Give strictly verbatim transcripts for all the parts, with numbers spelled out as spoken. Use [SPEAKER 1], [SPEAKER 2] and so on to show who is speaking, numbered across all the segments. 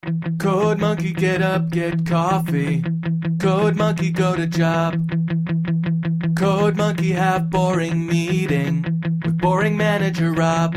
[SPEAKER 1] Code Monkey, get up, get coffee. Code Monkey, go to job. Code Monkey, have boring meeting with boring manager Rob.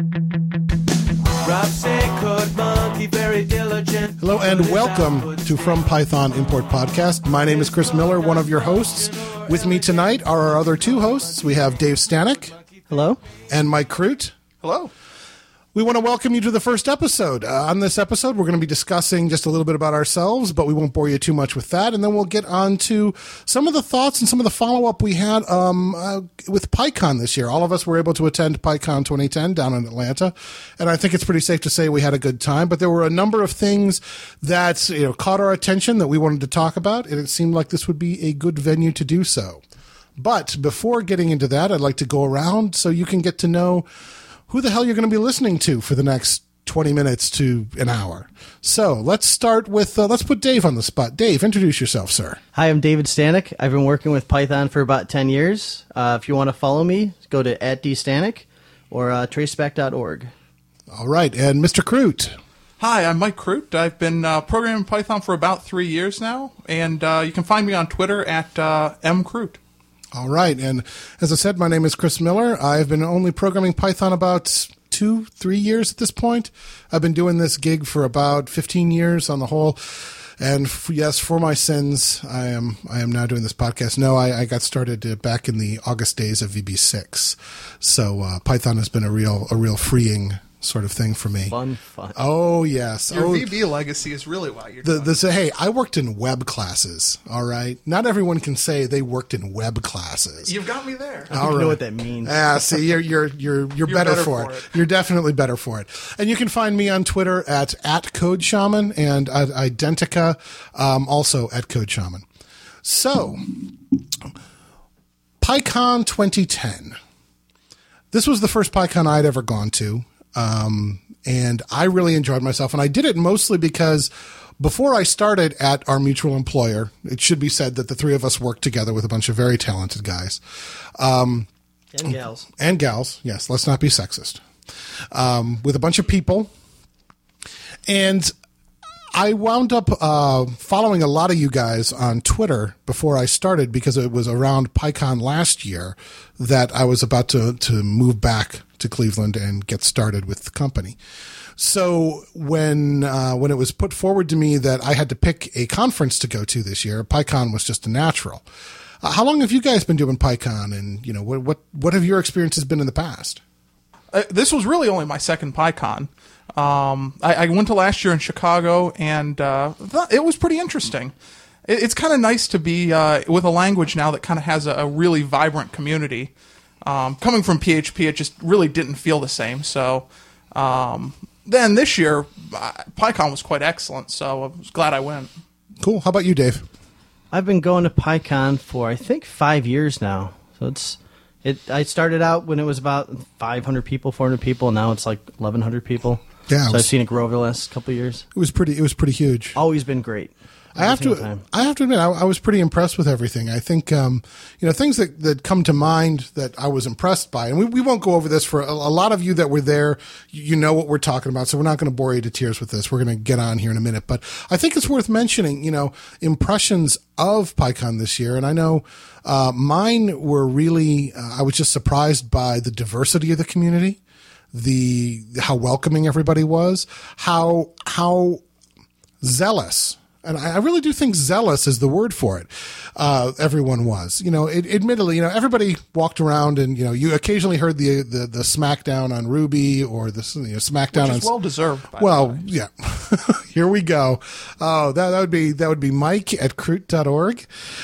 [SPEAKER 1] Rob say Code Monkey, very diligent.
[SPEAKER 2] Hello and welcome to From Python Import Podcast. My name is Chris Miller, one of your hosts. With me tonight are our other two hosts. We have Dave Stanek.
[SPEAKER 3] Hello.
[SPEAKER 2] And Mike Crute.
[SPEAKER 4] Hello.
[SPEAKER 2] We want to welcome you to the first episode. Uh, on this episode, we're going to be discussing just a little bit about ourselves, but we won't bore you too much with that. And then we'll get on to some of the thoughts and some of the follow-up we had um, uh, with PyCon this year. All of us were able to attend PyCon twenty ten down in Atlanta, and I think it's pretty safe to say we had a good time. But there were a number of things that you know caught our attention that we wanted to talk about, and it seemed like this would be a good venue to do so. But before getting into that, I'd like to go around so you can get to know who the hell you're going to be listening to for the next twenty minutes to an hour. So let's start with, uh, let's put Dave on the spot. Dave, introduce yourself, sir.
[SPEAKER 3] Hi, I'm David Stanek. I've been working with Python for about ten years. Uh, if you want to follow me, go to at dstanek or uh, traceback dot org.
[SPEAKER 2] All right. And Mister Crute.
[SPEAKER 4] Hi, I'm Mike Crute. I've been uh, programming Python for about three years now, and uh, you can find me on Twitter at uh, mcrute.
[SPEAKER 2] All right. And as I said, my name is Chris Miller. I've been only programming Python about two, three years at this point. I've been doing this gig for about fifteen years on the whole. And f- yes, for my sins, I am I am now doing this podcast. No, I, I got started uh, back in the August days of V B six. So uh, Python has been a real a real freeing sort of thing for me.
[SPEAKER 3] Fun, fun.
[SPEAKER 2] Oh, yes.
[SPEAKER 4] Your
[SPEAKER 2] oh,
[SPEAKER 4] V B legacy is really why you're
[SPEAKER 2] the,
[SPEAKER 4] doing
[SPEAKER 2] the, so, Hey, I worked in web classes, all right? Not everyone can say they worked in web classes.
[SPEAKER 4] You've got me there.
[SPEAKER 3] I don't know what that means.
[SPEAKER 2] Ah, see, you're you're you're you're, better,
[SPEAKER 4] better
[SPEAKER 2] for,
[SPEAKER 4] for
[SPEAKER 2] it.
[SPEAKER 4] it.
[SPEAKER 2] You're definitely better for it. And you can find me on Twitter at at Code Shaman and at Identica, um, also at Code Shaman. So, PyCon twenty ten. This was the first PyCon I'd ever gone to. Um, and I really enjoyed myself. And I did it mostly because before I started at our mutual employer, it should be said that the three of us worked together with a bunch of very talented guys. Um,
[SPEAKER 3] and gals.
[SPEAKER 2] And gals. Yes. Let's not be sexist. Um, with a bunch of people. And I wound up uh, following a lot of you guys on Twitter before I started because it was around PyCon last year that I was about to, to move back to Cleveland and get started with the company. So when uh, when it was put forward to me that I had to pick a conference to go to this year, PyCon was just a natural. Uh, how long have you guys been doing PyCon, and you know what what what have your experiences been in the past?
[SPEAKER 4] Uh, this was really only my second PyCon. Um, I, I went to last year in Chicago, and uh, th- it was pretty interesting. It, it's kind of nice to be uh, with a language now that kind of has a, a really vibrant community. Um, coming from P H P, it just really didn't feel the same. So um, then this year, uh, PyCon was quite excellent, so I was glad I went.
[SPEAKER 2] Cool. How about you, Dave?
[SPEAKER 3] I've been going to PyCon for, I think, five years now. So it's it. I started out when it was about five hundred people, four hundred people, and now it's like eleven hundred people.
[SPEAKER 2] Yeah,
[SPEAKER 3] so
[SPEAKER 2] was,
[SPEAKER 3] I've seen it grow over the last couple of years.
[SPEAKER 2] It was pretty. It was pretty huge.
[SPEAKER 3] Always been great.
[SPEAKER 2] I have to. Time. I have to admit, I, I was pretty impressed with everything. I think, um, you know, things that, that come to mind that I was impressed by, and we, we won't go over this for a, a lot of you that were there. You know what we're talking about, so we're not going to bore you to tears with this. We're going to get on here in a minute, but I think it's worth mentioning, you know, impressions of PyCon this year, and I know uh, mine were really. Uh, I was just surprised by the diversity of the community, the how welcoming everybody was, how how zealous. And I really do think zealous is the word for it. Uh, everyone was, you know, it, admittedly, you know, everybody walked around and, you know, you occasionally heard the, the, the smackdown on Ruby or the you know, smackdown
[SPEAKER 4] Which
[SPEAKER 2] on.
[SPEAKER 4] is well deserved. By
[SPEAKER 2] well,
[SPEAKER 4] the way.
[SPEAKER 2] yeah. Here we go. Oh, that, that would be, that would be Mike at crute dot org.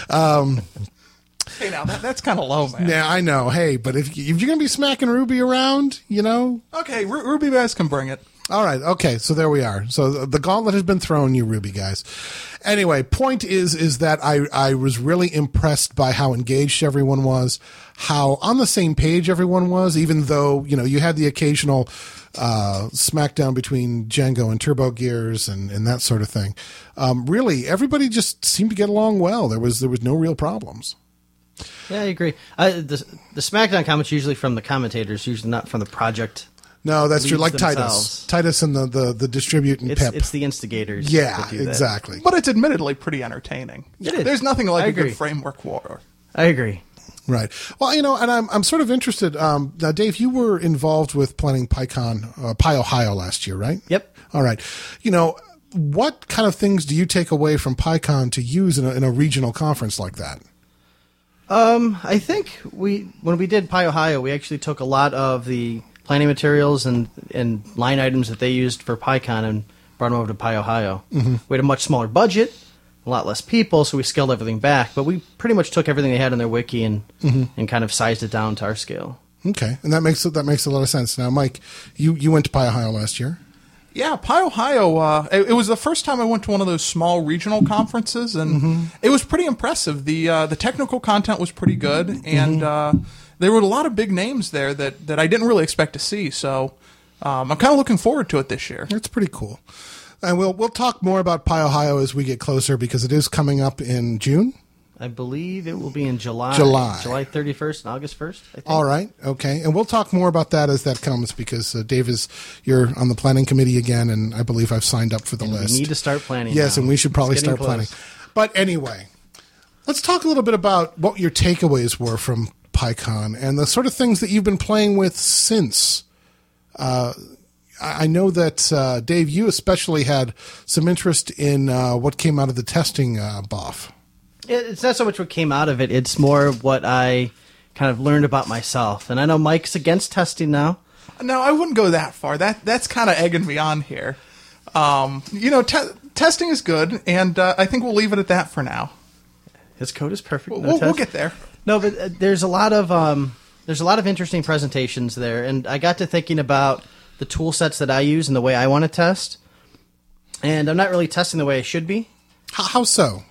[SPEAKER 2] Um,
[SPEAKER 4] Hey, now that, that's kind of low, man.
[SPEAKER 2] Yeah, I know. Hey, but if, if you're going to be smacking Ruby around, you know.
[SPEAKER 4] Okay, Ru- Ruby guys can bring it.
[SPEAKER 2] All right. Okay. So there we are. So the gauntlet has been thrown, you Ruby guys. Anyway, point is, is that I, I was really impressed by how engaged everyone was, how on the same page everyone was, even though, you know, you had the occasional, uh, smackdown between Django and Turbo Gears and, and that sort of thing. Um, really, everybody just seemed to get along well. There was, there was no real problems.
[SPEAKER 3] Yeah, I agree. Uh, the, the SmackDown comments usually from the commentators, usually not from the project
[SPEAKER 2] No, that's true.
[SPEAKER 3] leads
[SPEAKER 2] Like Titus.
[SPEAKER 3] themselves.
[SPEAKER 2] Titus and the, the, the distribute and
[SPEAKER 3] It's,
[SPEAKER 2] pip.
[SPEAKER 3] it's the instigators.
[SPEAKER 2] yeah,
[SPEAKER 3] that do that.
[SPEAKER 2] exactly.
[SPEAKER 4] But it's admittedly pretty entertaining.
[SPEAKER 3] It is.
[SPEAKER 4] There's nothing like
[SPEAKER 3] I
[SPEAKER 4] a
[SPEAKER 3] agree.
[SPEAKER 4] good framework war.
[SPEAKER 3] I agree.
[SPEAKER 2] Right. Well, you know, and I'm I'm sort of interested. Um, now, Dave, you were involved with planning PyCon, uh, Pi Ohio last year, right?
[SPEAKER 3] Yep.
[SPEAKER 2] All right. You know, what kind of things do you take away from PyCon to use in a, in a regional conference like that?
[SPEAKER 3] Um, I think we when we did Pi Ohio, we actually took a lot of the planning materials and, and line items that they used for PyCon and brought them over to Pi Ohio. Mm-hmm. We had a much smaller budget, a lot less people, so we scaled everything back. But we pretty much took everything they had in their wiki and mm-hmm. and kind of sized it down to our scale.
[SPEAKER 2] Okay, and that makes that makes a lot of sense. Now, Mike, you, you went to Pi Ohio last year.
[SPEAKER 4] Yeah, Pi Ohio, uh, it, it was the first time I went to one of those small regional conferences, and mm-hmm. it was pretty impressive. The uh, the technical content was pretty good, and mm-hmm. uh, there were a lot of big names there that, that I didn't really expect to see, so um, I'm kind of looking forward to it this year.
[SPEAKER 2] That's pretty cool. And we'll we'll talk more about Pi Ohio as we get closer, because it is coming up in June.
[SPEAKER 3] I believe it will be in July.
[SPEAKER 2] July.
[SPEAKER 3] July thirty-first and August first, I think.
[SPEAKER 2] All right. Okay. And we'll talk more about that as that comes, because uh, Dave is, you're on the planning committee again, and I believe I've signed up for the
[SPEAKER 3] And
[SPEAKER 2] list.
[SPEAKER 3] We need to start planning
[SPEAKER 2] Yes,
[SPEAKER 3] now.
[SPEAKER 2] and we should probably
[SPEAKER 3] It's getting
[SPEAKER 2] start planning.
[SPEAKER 3] close.
[SPEAKER 2] But anyway, let's talk a little bit about what your takeaways were from PyCon and the sort of things that you've been playing with since. Uh, I I know that, uh, Dave, you especially had some interest in uh, what came out of the testing uh, B O F.
[SPEAKER 3] It- It's not so much what came out of it. It's more what I kind of learned about myself. And I know Mike's against testing now.
[SPEAKER 4] No, I wouldn't go that far. That That's kind of egging me on here. Um, you know, te- testing is good, and uh, I think we'll leave it at that for now.
[SPEAKER 3] His code is perfect.
[SPEAKER 4] We'll,
[SPEAKER 3] no
[SPEAKER 4] we'll, we'll
[SPEAKER 3] test.
[SPEAKER 4] get there.
[SPEAKER 3] No, but uh, there's a lot of um, there's a lot of interesting presentations there, and I got to thinking about the tool sets that I use and the way I want to test. And I'm not really testing the way I should be.
[SPEAKER 2] How, how so?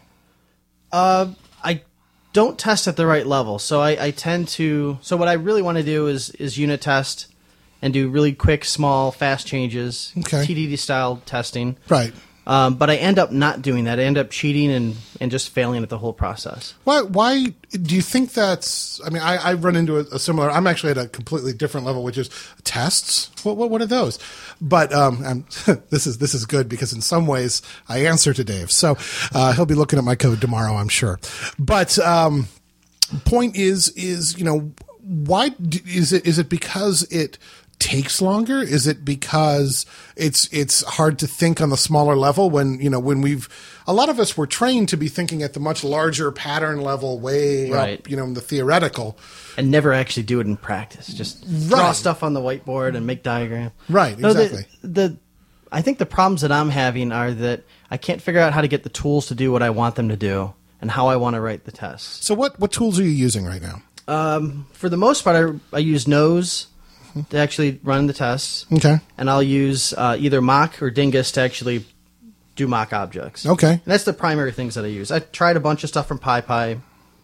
[SPEAKER 3] I don't test at the right level, so I, I tend to. So what I really want to do is is unit test and do really quick, small, fast changes,
[SPEAKER 2] Okay.
[SPEAKER 3] T D D style testing.
[SPEAKER 2] Right.
[SPEAKER 3] Um, but I end up not doing that. I end up cheating and, and just failing at the whole process.
[SPEAKER 2] Why? Why do you think that's? I mean, I, I run into a, a similar. I'm actually at a completely different level, which is tests. What? What, what are those? But um, I'm, this is this is good, because in some ways I answer to Dave, so uh, he'll be looking at my code tomorrow, I'm sure. But um, point is, is you know, why d- is it? Is it because it takes longer? Is it because it's it's hard to think on the smaller level when, you know, when we've, a lot of us were trained to be thinking at the much larger pattern level, way
[SPEAKER 3] Right.
[SPEAKER 2] up, you know, in the theoretical.
[SPEAKER 3] And never actually do it in practice. Just draw
[SPEAKER 2] Right.
[SPEAKER 3] stuff on the whiteboard and make diagrams.
[SPEAKER 2] Right,
[SPEAKER 3] No, the-
[SPEAKER 2] exactly.
[SPEAKER 3] the, I think the problems that I'm having are that I can't figure out how to get the tools to do what I want them to do and how I want to write the tests.
[SPEAKER 2] So what, what tools are you using right now?
[SPEAKER 3] Um, for the most part, I, I use Nose to actually run the tests.
[SPEAKER 2] Okay.
[SPEAKER 3] And I'll use uh, either Mock or Dingus to actually do mock objects.
[SPEAKER 2] Okay.
[SPEAKER 3] And that's the primary things that I use. I tried a bunch of stuff from PyPy.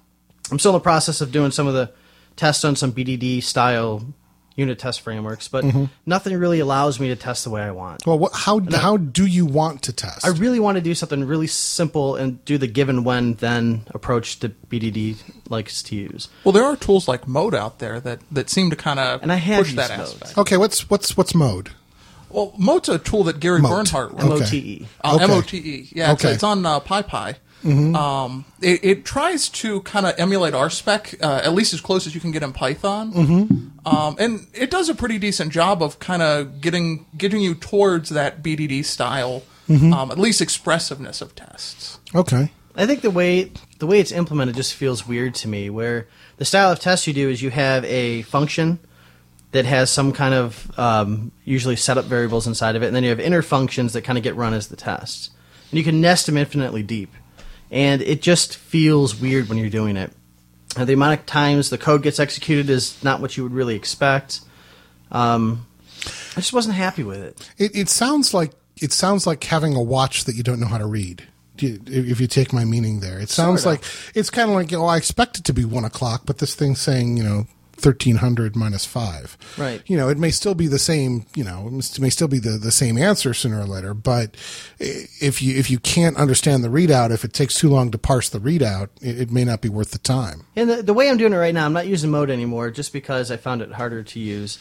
[SPEAKER 3] I'm still in the process of doing some of the tests on some B D D style unit test frameworks, but
[SPEAKER 2] Mm-hmm.
[SPEAKER 3] nothing really allows me to test the way I want.
[SPEAKER 2] Well, what, how, how do you want to test?
[SPEAKER 3] I really want to do something really simple and do the given when then approach that B D D likes to use.
[SPEAKER 4] Well, there are tools like Mode out there that, that seem to kind of
[SPEAKER 3] And I have
[SPEAKER 4] push
[SPEAKER 3] used
[SPEAKER 4] that
[SPEAKER 3] Mode.
[SPEAKER 4] aspect.
[SPEAKER 2] okay. What's, what's, what's mode?
[SPEAKER 4] Well, Mote's a tool that Gary
[SPEAKER 2] Mote.
[SPEAKER 4] Bernhardt wrote.
[SPEAKER 3] M
[SPEAKER 2] Okay.
[SPEAKER 3] O T E.
[SPEAKER 4] Uh,
[SPEAKER 2] Okay.
[SPEAKER 4] M O T E. Yeah, it's,
[SPEAKER 2] Okay.
[SPEAKER 4] it's on uh, PyPy. Um, it, it tries to kind of emulate R spec, uh, at least as close as you can get in Python. Mm-hmm. Um, and it does a pretty decent job of kind of getting getting you towards that B D D style, um, at least expressiveness of tests.
[SPEAKER 2] Okay.
[SPEAKER 3] I think the way the way it's implemented just feels weird to me, where the style of test you do is you have a function that has some kind of um, usually setup variables inside of it, and then you have inner functions that kind of get run as the tests. And you can nest them infinitely deep. And it just feels weird when you're doing it. Uh, the amount of times the code gets executed is not what you would really expect. Um, I just wasn't happy with it.
[SPEAKER 2] It, it sounds like, it sounds like having a watch that you don't know how to read. Do you- If you take my meaning there, it sounds
[SPEAKER 3] Sort
[SPEAKER 2] like, it's kind of like, you know, I expect it to be one o'clock, but this thing's saying, you know, thirteen hundred minus five.
[SPEAKER 3] Right.
[SPEAKER 2] You know, it may still be the same, you know, it may still be the, the same answer sooner or later, but if you, if you can't understand the readout, if it takes too long to parse the readout, it, it may not be worth the time.
[SPEAKER 3] And the, the way I'm doing it right now, I'm not using Mode anymore just because I found it harder to use.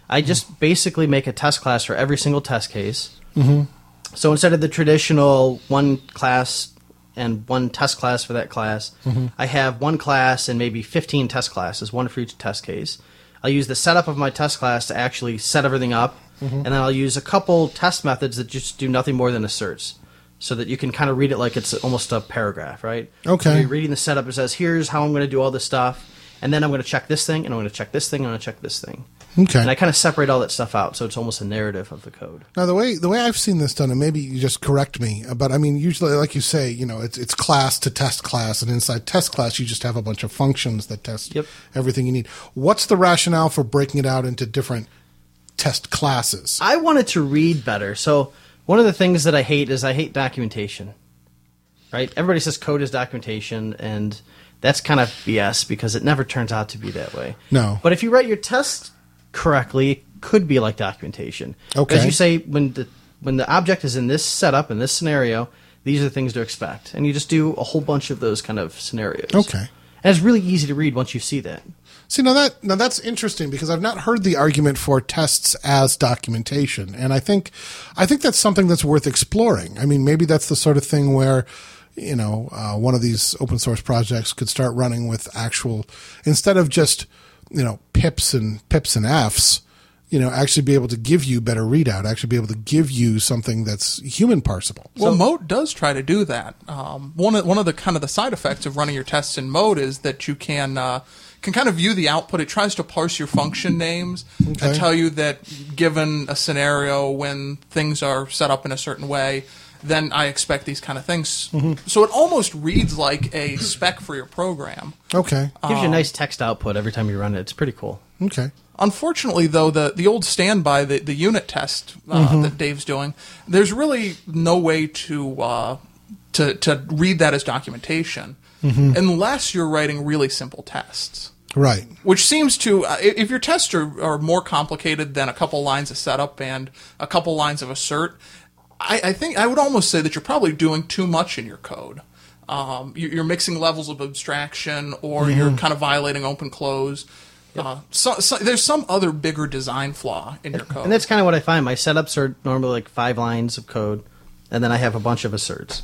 [SPEAKER 3] I just basically make a test class for every single test case. Mm-hmm. So instead of the traditional one class and one test class for that class, mm-hmm. I have one class and maybe fifteen test classes, one for each test case. I'll use the setup of my test class to actually set everything up, mm-hmm. and then I'll use a couple test methods that just do nothing more than asserts, so that you can kind of read it like it's almost a paragraph, right?
[SPEAKER 2] Okay.
[SPEAKER 3] So you're reading the setup, it says, here's how I'm going to do all this stuff, and then I'm going to check this thing, and I'm going to check this thing, and I'm going to check this thing.
[SPEAKER 2] Okay.
[SPEAKER 3] And I kind of separate all that stuff out, so it's almost a narrative of the code.
[SPEAKER 2] Now, the way the way I've seen this done, and maybe you just correct me, but I mean, usually, like you say, you know, it's it's class to test class, and inside test class, you just have a bunch of functions that test
[SPEAKER 3] Yep.
[SPEAKER 2] everything you need. What's the rationale for breaking it out into different test classes?
[SPEAKER 3] I wanted to read better, so one of the things that I hate is I hate documentation. Right? Everybody says code is documentation, and that's kind of B S because it never turns out to be that way.
[SPEAKER 2] No.
[SPEAKER 3] But if you write your test correctly, it could be like documentation.
[SPEAKER 2] Okay.
[SPEAKER 3] As you say, when the when the object is in this setup, in this scenario, these are the things to expect. And you just do a whole bunch of those kind of scenarios.
[SPEAKER 2] Okay.
[SPEAKER 3] And it's really easy to read once you see that.
[SPEAKER 2] See, now that now that's interesting because I've not heard the argument for tests as documentation, and I think I think that's something that's worth exploring. I mean, maybe that's the sort of thing where, you know, uh, one of these open source projects could start running with actual, instead of just, you know, pips and pips and Fs, you know, actually be able to give you better readout, actually be able to give you something that's human parsable.
[SPEAKER 4] Well, Mote does try to do that. Um, one of one of the kind of the side effects of running your tests in Mote is that you can uh, can kind of view the output. It tries to parse your function names
[SPEAKER 2] Okay.
[SPEAKER 4] and tell you that given a scenario when things are set up in a certain way, then I expect these kind of things. Mm-hmm. So it almost reads like a spec for your program.
[SPEAKER 2] Okay.
[SPEAKER 3] It gives you a nice text output every time you run it. It's pretty cool.
[SPEAKER 2] Okay.
[SPEAKER 4] Unfortunately, though, the, the old standby, the, the unit test uh,
[SPEAKER 2] Mm-hmm.
[SPEAKER 4] that Dave's doing, there's really no way to uh, to to read that as documentation
[SPEAKER 2] Mm-hmm.
[SPEAKER 4] unless you're writing really simple tests.
[SPEAKER 2] Right.
[SPEAKER 4] Which seems to, uh, if your tests are, are more complicated than a couple lines of setup and a couple lines of assert, I, I think I would almost say that you're probably doing too much in your code. Um, you- you're mixing levels of abstraction, or
[SPEAKER 2] Mm-hmm.
[SPEAKER 4] you're kind of violating open close. Uh, so, so there's some other bigger design flaw in your code.
[SPEAKER 3] And that's kind of what I find. My setups are normally like five lines of code, and then I have a bunch of asserts.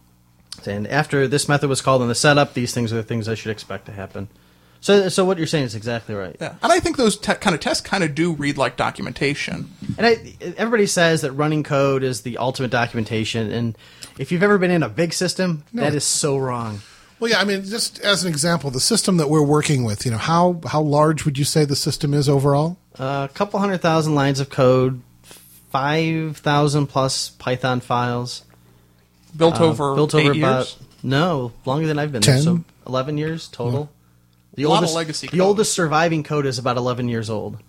[SPEAKER 3] And after this method was called in the setup, these things are the things I should expect to happen. So, so what you're saying is exactly right.
[SPEAKER 4] yeah. And I think those te- kind of tests kind of do read like documentation.
[SPEAKER 3] And I, everybody says that running code is the ultimate documentation, and if you've ever been in a big system, that is so wrong.
[SPEAKER 2] Well, yeah, I mean, just as an example, the system that we're working with, you know, how how large would you say the system is overall?
[SPEAKER 3] Uh, a couple hundred thousand lines of code, five thousand plus Python files.
[SPEAKER 4] Built
[SPEAKER 3] Uh,
[SPEAKER 4] over
[SPEAKER 3] built
[SPEAKER 4] eight
[SPEAKER 3] over
[SPEAKER 4] years?
[SPEAKER 3] about no longer than I've been
[SPEAKER 2] Ten?
[SPEAKER 3] there. So eleven years total. The
[SPEAKER 4] A lot of
[SPEAKER 3] oldest,
[SPEAKER 4] legacy
[SPEAKER 3] the
[SPEAKER 4] code.
[SPEAKER 3] oldest surviving code is about eleven years old.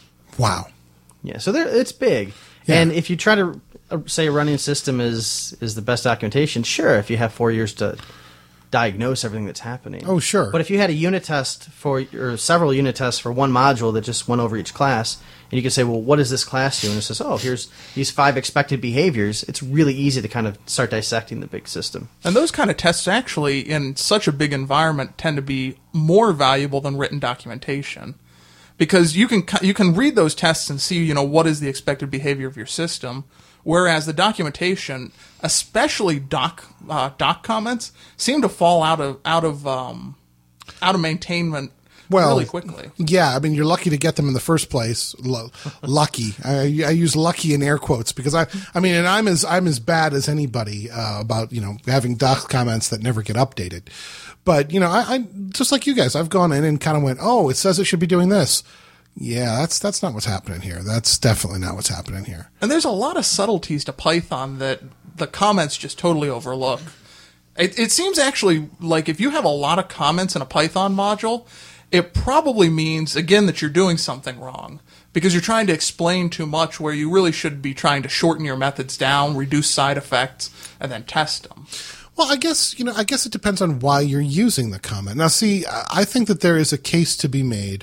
[SPEAKER 2] Wow.
[SPEAKER 3] Yeah, so there, it's big.
[SPEAKER 2] Yeah.
[SPEAKER 3] And if you try to uh, say a running system is is the best documentation, sure, if you have four years to diagnose everything that's happening.
[SPEAKER 2] Oh, sure.
[SPEAKER 3] But if you had a unit test for, or several unit tests for one module that just went over each class, and you could say, well, what does this class do? And it says, oh, here's these five expected behaviors. It's really easy to kind of start dissecting the big system.
[SPEAKER 4] And those kind of tests actually, in such a big environment, tend to be more valuable than written documentation, because you can you can read those tests and see, you know, what is the expected behavior of your system, whereas the documentation, especially doc uh, doc comments, seem to fall out of out of um, out of maintainment
[SPEAKER 2] Well,
[SPEAKER 4] really quickly.
[SPEAKER 2] Yeah, I mean, you're lucky to get them in the first place. L- lucky. I, I use lucky in air quotes because I, I mean, and I'm as I'm as bad as anybody uh, about you know having doc comments that never get updated. But you know, I, I just like you guys, I've gone in and kind of went, oh, it says it should be doing this. Yeah, that's that's not what's happening here. That's definitely not what's happening here.
[SPEAKER 4] And there's a lot of subtleties to Python that the comments just totally overlook. It, it seems actually like if you have a lot of comments in a Python module, it probably means, again, that you're doing something wrong, because you're trying to explain too much where you really should be trying to shorten your methods down, reduce side effects, and then test them.
[SPEAKER 2] Well, I guess, you know, I guess it depends on why you're using the comment. Now, see, I think that there is a case to be made,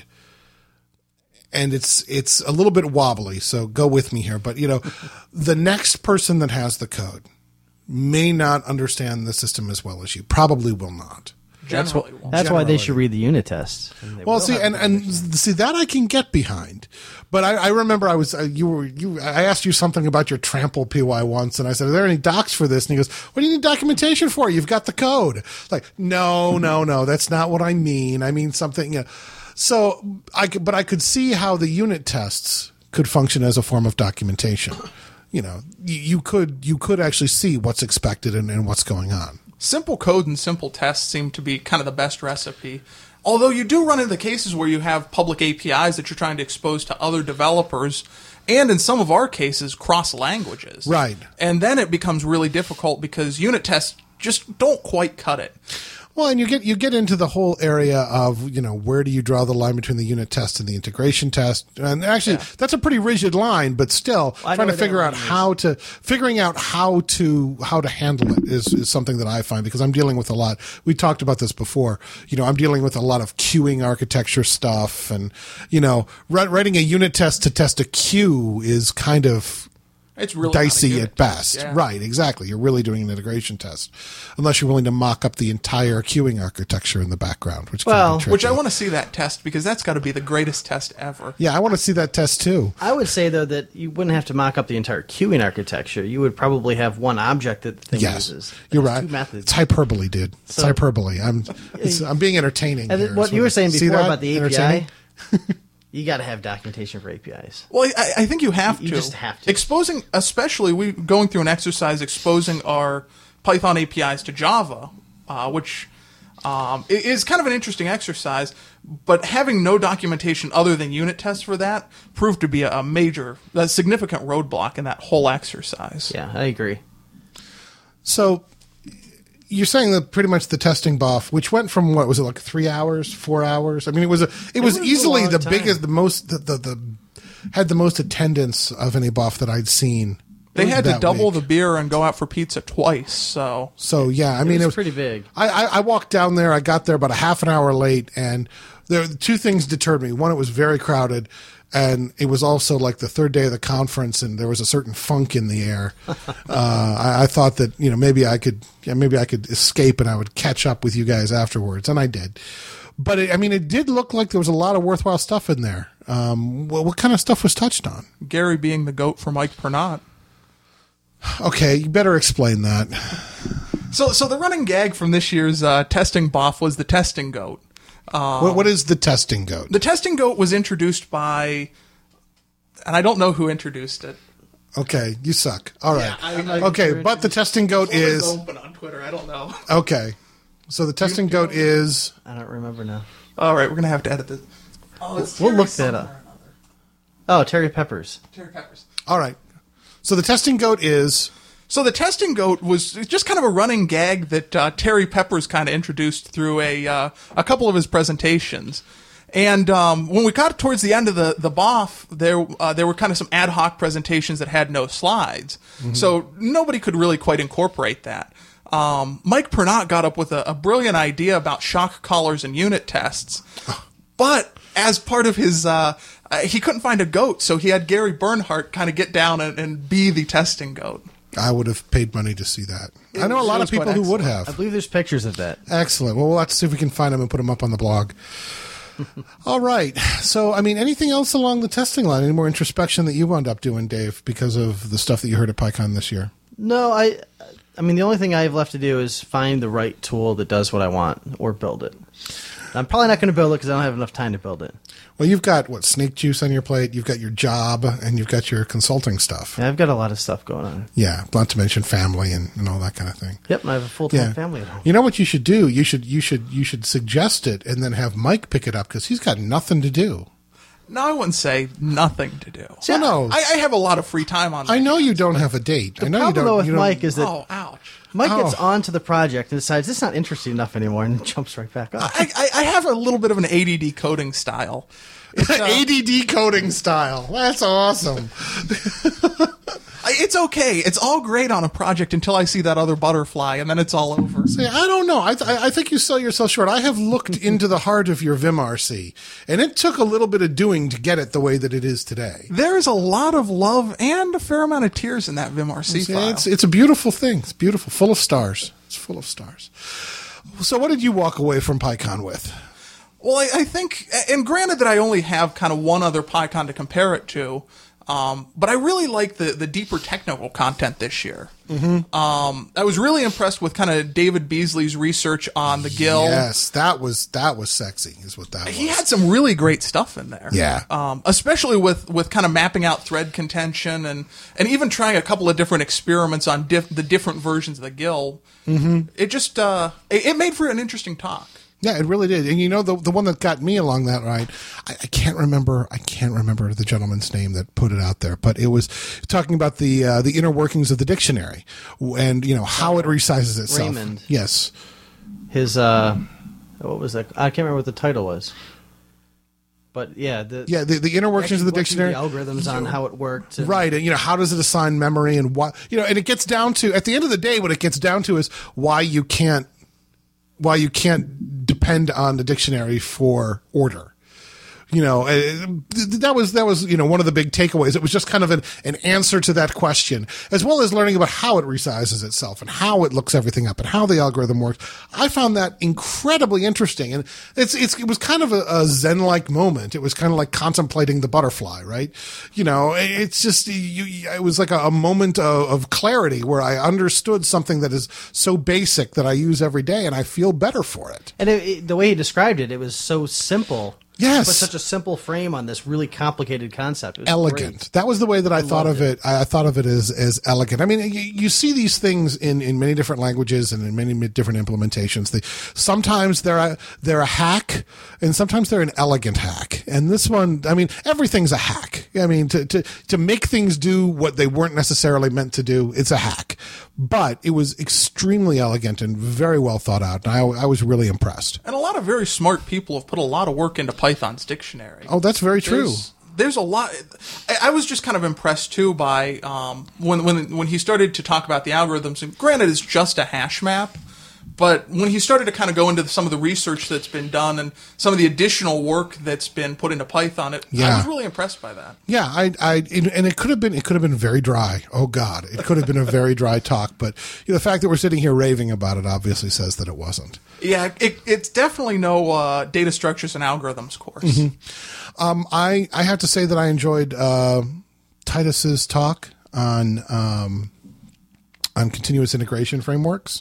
[SPEAKER 2] and it's it's a little bit wobbly, so go with me here. But, you know, the next person that has the code may not understand the system as well as you, probably will not.
[SPEAKER 3] That's,
[SPEAKER 4] Generally
[SPEAKER 3] wh-
[SPEAKER 4] won't.
[SPEAKER 3] that's why they
[SPEAKER 2] Generally.
[SPEAKER 3] should read the unit tests. And they
[SPEAKER 2] Well,
[SPEAKER 3] will
[SPEAKER 2] see,
[SPEAKER 3] have
[SPEAKER 2] and,
[SPEAKER 3] the
[SPEAKER 2] and
[SPEAKER 3] unit tests.
[SPEAKER 2] see that I can get behind, but I, I remember I was uh, you were you. I asked you something about your trample P Y once, and I said, "Are there any docs for this?" And he goes, "What do you need documentation for? You've got the code." Like, no, no, no, that's not what I mean. I mean something. You know. So I could, but I could see how the unit tests could function as a form of documentation. You know, you, you could you could actually see what's expected and, and what's going on.
[SPEAKER 4] Simple code and simple tests seem to be kind of the best recipe. Although you do run into cases where you have public A P Is that you're trying to expose to other developers, and in some of our cases, cross languages.
[SPEAKER 2] Right.
[SPEAKER 4] And then it becomes really difficult because unit tests just don't quite cut it.
[SPEAKER 2] Well, and you get you get into the whole area of, you know, where do you draw the line between the unit test and the integration test? And actually,
[SPEAKER 4] Yeah.
[SPEAKER 2] that's a pretty rigid line, but still,
[SPEAKER 3] I know
[SPEAKER 2] trying to
[SPEAKER 3] where that
[SPEAKER 2] figure out
[SPEAKER 3] line is.
[SPEAKER 2] how to figuring out how to how to handle it is is something that I find, because I'm dealing with a lot. We talked about this before. You know, I'm dealing with a lot of queuing architecture stuff, and you know, wri- writing a unit test to test a queue is kind of
[SPEAKER 4] It's really not a
[SPEAKER 2] dicey
[SPEAKER 4] unit
[SPEAKER 2] at best.
[SPEAKER 4] test, yeah.
[SPEAKER 2] Right, exactly. You're really doing an integration test, unless you're willing to mock up the entire queuing architecture in the background, which
[SPEAKER 3] Well,
[SPEAKER 2] can be tricky.
[SPEAKER 4] Which I want to see that test because that's got to be the greatest test ever.
[SPEAKER 2] Yeah, I want to see that test too.
[SPEAKER 3] I would say, though, that you wouldn't have to mock up the entire queuing architecture. You would probably have one object that the thing
[SPEAKER 2] Yes,
[SPEAKER 3] uses.
[SPEAKER 2] you're
[SPEAKER 3] There's
[SPEAKER 2] right.
[SPEAKER 3] Two methods.
[SPEAKER 2] It's hyperbole, dude. It's
[SPEAKER 3] So-
[SPEAKER 2] hyperbole. I'm it's, I'm being entertaining.
[SPEAKER 3] And
[SPEAKER 2] here,
[SPEAKER 3] then what
[SPEAKER 2] is
[SPEAKER 3] you were saying
[SPEAKER 2] See
[SPEAKER 3] before
[SPEAKER 2] that?
[SPEAKER 3] about the A P I,
[SPEAKER 2] Entertaining?
[SPEAKER 3] you got to have documentation for A P Is.
[SPEAKER 4] Well, I, I think you have
[SPEAKER 3] You
[SPEAKER 4] to.
[SPEAKER 3] just have to.
[SPEAKER 4] Exposing, especially we going through an exercise exposing our Python A P Is to Java, uh, which um, i- is kind of an interesting exercise. But having no documentation other than unit tests for that proved to be a, a major, a significant roadblock in that whole exercise.
[SPEAKER 3] Yeah, I agree.
[SPEAKER 2] So you're saying that pretty much the testing B O F, which went from what was it, like three hours, four hours? I mean, it was a, it, was,
[SPEAKER 3] was a
[SPEAKER 2] easily
[SPEAKER 3] long
[SPEAKER 2] the
[SPEAKER 3] time.
[SPEAKER 2] biggest, the most, the, the the had the most attendance of any B O F that I'd seen.
[SPEAKER 4] They had to
[SPEAKER 2] that
[SPEAKER 4] double
[SPEAKER 2] week.
[SPEAKER 4] the beer and go out for pizza twice. So
[SPEAKER 2] So yeah, I mean,
[SPEAKER 3] was
[SPEAKER 2] it was
[SPEAKER 3] pretty big.
[SPEAKER 2] I, I, I walked down there. I got there about a half an hour late, and there two things deterred me. One, it was very crowded, and it was also like the third day of the conference, and there was a certain funk in the air. uh, I, I thought that you know maybe I could yeah, maybe I could escape, and I would catch up with you guys afterwards, and I did. But it, I mean, it did look like there was a lot of worthwhile stuff in there. Um, what, what kind of stuff was touched on?
[SPEAKER 4] Gary being the goat for Mike Pernot.
[SPEAKER 2] Okay, you better explain that.
[SPEAKER 4] So, so the running gag from this year's uh, testing B O F was the testing goat.
[SPEAKER 2] what, what is the testing goat?
[SPEAKER 4] The testing goat was introduced by, and I don't know who introduced it.
[SPEAKER 2] Okay, you suck. All right.
[SPEAKER 4] I- I-
[SPEAKER 2] okay, but the testing goat
[SPEAKER 4] It's
[SPEAKER 2] is
[SPEAKER 4] open on Twitter. I don't know.
[SPEAKER 2] okay. So the testing goat is
[SPEAKER 3] I don't remember now.
[SPEAKER 4] All right, we're gonna have to edit this. Oh, it's
[SPEAKER 3] We'll
[SPEAKER 4] Terry
[SPEAKER 3] look that
[SPEAKER 4] something
[SPEAKER 3] up.
[SPEAKER 4] or another.
[SPEAKER 3] Oh, Terry Peppers.
[SPEAKER 4] Terry Peppers.
[SPEAKER 2] all right. So the testing goat is
[SPEAKER 4] So the testing goat was just kind of a running gag that uh, Terry Peppers kind of introduced through a uh, a couple of his presentations. And um, when we got towards the end of the the B O F, there uh, there were kind of some ad hoc presentations that had no slides, so nobody could really quite incorporate that. Um, Mike Pernot got up with a, a brilliant idea about shock collars and unit tests, but as part of his, uh, uh, he couldn't find a goat, so he had Gary Bernhardt kind of get down and, and be the testing goat.
[SPEAKER 2] I would have paid money to see that. I know a
[SPEAKER 4] was-
[SPEAKER 2] lot
[SPEAKER 4] it
[SPEAKER 2] of
[SPEAKER 4] was quite
[SPEAKER 2] people who would
[SPEAKER 3] I
[SPEAKER 4] excellent.
[SPEAKER 2] have.
[SPEAKER 3] believe there's pictures of that.
[SPEAKER 2] Excellent. Well, we'll have to see if we can find them and put them up on the blog. All right. So, I mean, anything else along the testing line? Any more introspection that you wound up doing, Dave, because of the stuff that you heard at PyCon this year?
[SPEAKER 3] No, I. I mean, the only thing I have left to do is find the right tool that does what I want, or build it. I'm probably not going to build it because I don't have enough time to build it.
[SPEAKER 2] Well, you've got, what, Snake Juice on your plate, you've got your job, and you've got your consulting stuff.
[SPEAKER 3] Yeah, I've got a lot of stuff going on.
[SPEAKER 2] Yeah, not to mention family and, and all that kind of thing.
[SPEAKER 3] Yep, and I have a full time
[SPEAKER 2] Yeah.
[SPEAKER 3] family at home.
[SPEAKER 2] You know what you should do? You should you should you should suggest it and then have Mike pick it up because he's got nothing to do.
[SPEAKER 4] No, I wouldn't say nothing to do.
[SPEAKER 2] Well, no,
[SPEAKER 4] I, I have a lot of free time on.
[SPEAKER 2] I know you don't have a date. I
[SPEAKER 3] The
[SPEAKER 2] know you
[SPEAKER 3] problem
[SPEAKER 2] don't.
[SPEAKER 3] though with
[SPEAKER 2] you don't-
[SPEAKER 3] Mike is that
[SPEAKER 4] Oh, ouch!
[SPEAKER 3] Mike gets
[SPEAKER 2] Oh.
[SPEAKER 3] onto the project and decides it's not interesting enough anymore, and jumps right back off.
[SPEAKER 4] I, I, I have a little bit of an A D D coding style. It's, uh,
[SPEAKER 2] A D D coding style. That's awesome.
[SPEAKER 4] I- it's okay. It's all great on a project until I see that other butterfly, and then it's all over.
[SPEAKER 2] See, I don't know. I, th- I think you sell yourself short. I have looked into the heart of your Vim R C, and it took a little bit of doing to get it the way that it is today.
[SPEAKER 4] There's a lot of love and a fair amount of tears in that Vim R C
[SPEAKER 2] See,
[SPEAKER 4] file.
[SPEAKER 2] it's, it's a beautiful thing. It's beautiful, full of stars. It's full of stars. So what did you walk away from PyCon with?
[SPEAKER 4] Well, I, I think, and granted that I only have kind of one other PyCon to compare it to, um, but I really like the, the deeper technical content this year. Mm-hmm. Um, I was really impressed with kind of David Beasley's research on the G I L.
[SPEAKER 2] Yes, that was that was sexy, is what that was.
[SPEAKER 4] He had some really great stuff in there.
[SPEAKER 2] Yeah.
[SPEAKER 4] Um, especially with, with kind of mapping out thread contention and, and even trying a couple of different experiments on diff, the different versions of the G I L. Mm-hmm. It just, uh, it, it made for an interesting talk.
[SPEAKER 2] Yeah, it really did. And you know, the the one that got me along that ride, I, I can't remember, I can't remember the gentleman's name that put it out there, but it was talking about the uh, the inner workings of the dictionary and, you know, how it resizes itself.
[SPEAKER 3] Raymond.
[SPEAKER 2] Yes.
[SPEAKER 3] His, uh, what was that? I can't remember what the title was. But yeah, the
[SPEAKER 2] Yeah, the, the inner workings of the
[SPEAKER 3] what
[SPEAKER 2] dictionary.
[SPEAKER 3] the algorithms on how it worked. And,
[SPEAKER 2] Right, and you know, how does it assign memory and what, you know, and it gets down to, at the end of the day, what it gets down to is why you can't, why you can't depend on the dictionary for order. You know, uh, that was, that was, you know, one of the big takeaways. It was just kind of an, an answer to that question, as well as learning about how it resizes itself and how it looks everything up and how the algorithm works. I found that incredibly interesting. And it's, it's, it was kind of a, a Zen-like moment. It was kind of like contemplating the butterfly, right? You know, it's just, you, it was like a, a moment of, of clarity where I understood something that is so basic that I use every day and I feel better for it.
[SPEAKER 3] And it, it, the way he described it, it was so simple.
[SPEAKER 2] Yes.
[SPEAKER 3] Put such a simple frame on this really complicated concept. It was
[SPEAKER 2] Elegant.
[SPEAKER 3] great.
[SPEAKER 2] That was the way that I, I thought of it.
[SPEAKER 3] it.
[SPEAKER 2] I, I thought of it as, as elegant. I mean, you, you see these things in, in many different languages and in many different implementations. They, sometimes they're a, they're a hack and sometimes they're an elegant hack. And this one, I mean, everything's a hack. I mean, to, to, to make things do what they weren't necessarily meant to do, it's a hack. But it was extremely elegant and very well thought out. And I, I was really impressed.
[SPEAKER 4] And a lot of very smart people have put a lot of work into Python's dictionary.
[SPEAKER 2] Oh, that's very true.
[SPEAKER 4] There's, there's a lot. I, I was just kind of impressed too by um, when when when he started to talk about the algorithms. And granted, it's just a hash map, but when he started to kind of go into some of the research that's been done and some of the additional work that's been put into Python, it,
[SPEAKER 2] Yeah.
[SPEAKER 4] I was really impressed by that.
[SPEAKER 2] Yeah, I, I, and it could have been, it could have been very dry. Oh God, it could have been a very dry talk. But you know, the fact that we're sitting here raving about it obviously says that it wasn't.
[SPEAKER 4] Yeah, it, it's definitely no uh, data structures and algorithms course.
[SPEAKER 2] Mm-hmm. Um, I, I have to say that I enjoyed uh, Titus's talk on um, on continuous integration frameworks.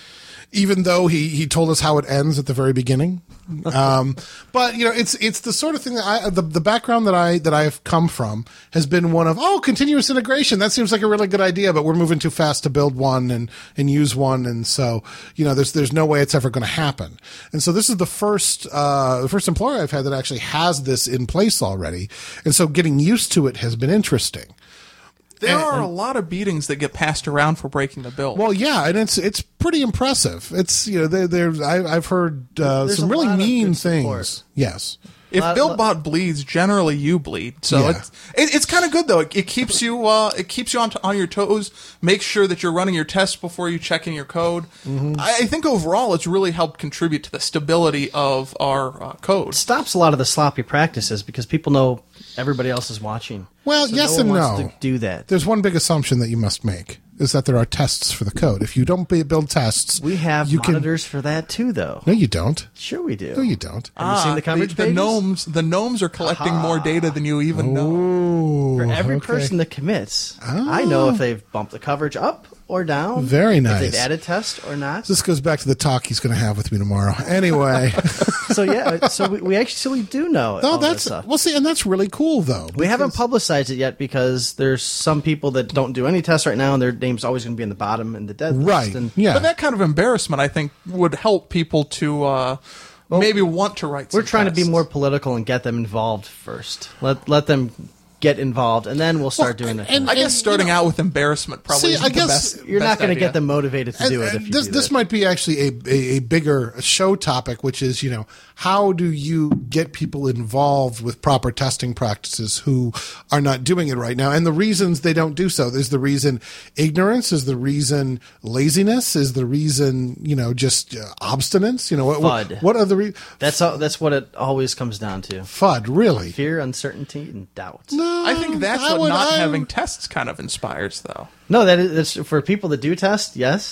[SPEAKER 2] Even though he, he told us how it ends at the very beginning, um, but you know, it's it's the sort of thing that I the, the background that I that I've come from has been one of oh continuous integration, that seems like a really good idea, but we're moving too fast to build one and and use one, and so you know there's there's no way it's ever going to happen. And so this is the first uh, the first employer I've had that actually has this in place already, and so getting used to it has been interesting.
[SPEAKER 4] There
[SPEAKER 2] And-
[SPEAKER 4] are a lot of beatings that get passed around for breaking the bill.
[SPEAKER 2] Well, yeah, and it's it's pretty impressive. It's you know there there's I, I've heard uh,
[SPEAKER 3] There's
[SPEAKER 2] some
[SPEAKER 3] a
[SPEAKER 2] really
[SPEAKER 3] lot of
[SPEAKER 2] mean
[SPEAKER 3] good support.
[SPEAKER 2] things. Yes,
[SPEAKER 4] If
[SPEAKER 3] Lot-
[SPEAKER 4] BuildBot bleeds, generally you bleed. So
[SPEAKER 2] Yeah.
[SPEAKER 4] it's it, it's kind of good though. It, it keeps you uh, it keeps you on t- on your toes. Make sure that you're running your tests before you check in your code.
[SPEAKER 2] Mm-hmm.
[SPEAKER 4] I, I think overall it's really helped contribute to the stability of our uh, code.
[SPEAKER 3] Stops a lot of the sloppy practices because people know everybody else is watching.
[SPEAKER 2] Well,
[SPEAKER 3] So
[SPEAKER 2] yes
[SPEAKER 3] no
[SPEAKER 2] and
[SPEAKER 3] one wants
[SPEAKER 2] no.
[SPEAKER 3] to do that.
[SPEAKER 2] There's one big assumption that you must make is that there are tests for the code. If you don't be- build tests,
[SPEAKER 3] We have
[SPEAKER 2] you can.
[SPEAKER 3] monitors for that too, though.
[SPEAKER 2] No, you don't.
[SPEAKER 3] Sure, we do.
[SPEAKER 2] No, you don't.
[SPEAKER 3] Have you seen the coverage
[SPEAKER 4] Ah, the,
[SPEAKER 3] pages?
[SPEAKER 4] gnomes the gnomes are collecting more data than you even know.
[SPEAKER 2] Ooh,
[SPEAKER 3] For every
[SPEAKER 2] okay.
[SPEAKER 3] person that commits, I know if they've bumped the coverage up or down.
[SPEAKER 2] Very
[SPEAKER 3] If
[SPEAKER 2] nice.
[SPEAKER 3] they've added test or not.
[SPEAKER 2] This goes back to the talk he's going to have with me tomorrow. Anyway,
[SPEAKER 3] So yeah, so we, we actually do know
[SPEAKER 2] no,
[SPEAKER 3] all this
[SPEAKER 2] that's
[SPEAKER 3] stuff.
[SPEAKER 2] well, see, and that's really cool though.
[SPEAKER 3] We haven't
[SPEAKER 2] because-
[SPEAKER 3] publicized it yet because there's some people that don't do any tests right now, and their name's always going to be in the bottom in the dead list.
[SPEAKER 2] Right.
[SPEAKER 3] And
[SPEAKER 2] Yeah.
[SPEAKER 4] But that kind of embarrassment, I think, would help people to uh, maybe want to write.
[SPEAKER 3] we're
[SPEAKER 4] some
[SPEAKER 3] trying to be
[SPEAKER 4] tests.
[SPEAKER 3] more political and get them involved first. Let let them get involved, and then we'll start
[SPEAKER 2] Well,
[SPEAKER 3] doing it.
[SPEAKER 2] and-
[SPEAKER 4] I guess
[SPEAKER 2] and,
[SPEAKER 4] starting
[SPEAKER 2] you know-
[SPEAKER 4] out with embarrassment probably
[SPEAKER 2] See,
[SPEAKER 4] isn't
[SPEAKER 2] I
[SPEAKER 4] the
[SPEAKER 2] guess
[SPEAKER 4] best.
[SPEAKER 3] You're not
[SPEAKER 4] best
[SPEAKER 3] going to
[SPEAKER 4] idea.
[SPEAKER 3] get them motivated to do
[SPEAKER 2] And-
[SPEAKER 3] it
[SPEAKER 2] and
[SPEAKER 3] if you
[SPEAKER 2] this
[SPEAKER 3] do
[SPEAKER 2] this
[SPEAKER 3] that.
[SPEAKER 2] might be actually a, a, a bigger show topic, which is, you know, how do you get people involved with proper testing practices who are not doing it right now? And the reasons they don't do so is the reason ignorance, is the reason laziness, is the reason, you know, just uh, obstinance. You know, what, what,
[SPEAKER 3] FUD.
[SPEAKER 2] what are the re-
[SPEAKER 3] That's all, that's what it always comes down to:
[SPEAKER 2] FUD, really?
[SPEAKER 3] fear, uncertainty, and doubt.
[SPEAKER 2] No,
[SPEAKER 4] I think that's
[SPEAKER 2] I
[SPEAKER 4] what
[SPEAKER 2] would-
[SPEAKER 4] not
[SPEAKER 2] I-
[SPEAKER 4] having tests kind of inspires, though.
[SPEAKER 3] No, that is that's for people that do test. Yes,